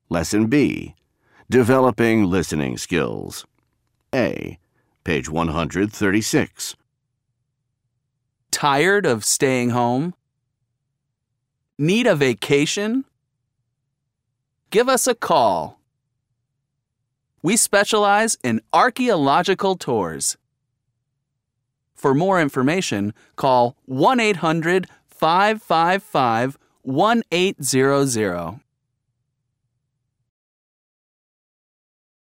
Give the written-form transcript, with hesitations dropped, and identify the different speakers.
Speaker 1: Lesson B. Developing Listening Skills. A. Page 136.
Speaker 2: Tired of staying home? Need a vacation? Give us a call. We specialize in archaeological tours. For more information, call 1-800-555-1800.